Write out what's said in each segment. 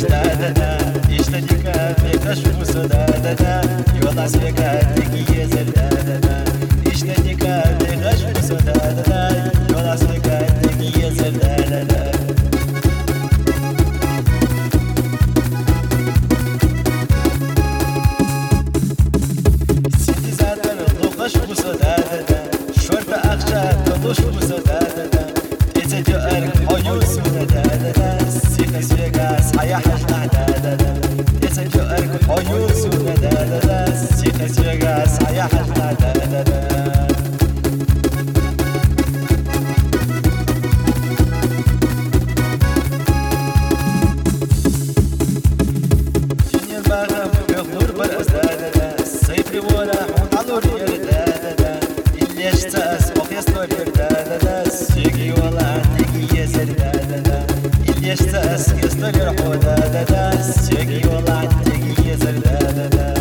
da işte dikkat taş musu da yola svekat gezer da işte dikkat taş musu da yola svekat gezer da Sizi zaten lokaş musu da şorta akça doluş musu da ete diyor oyusu da Sikas Vegas ayağa da ete diyor oyusu da Sikas Vegas ayağa da Dünya bağım yok nur baraz da Sayfri vora alur yer da İlleştas okuyaslar yer da Segi ola teki yezer da İlleştas okuyaslar yer da Segi ola teki yezer da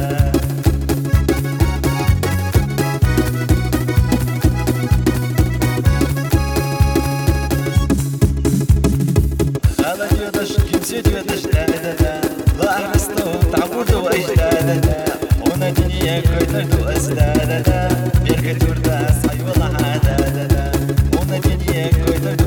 Hala diyordaş kimse diyordaş da La ahrasto ta'burdu wa ijda Ona dünya koylardu asda Bir götürda sayvala hada Ona dünya koylardu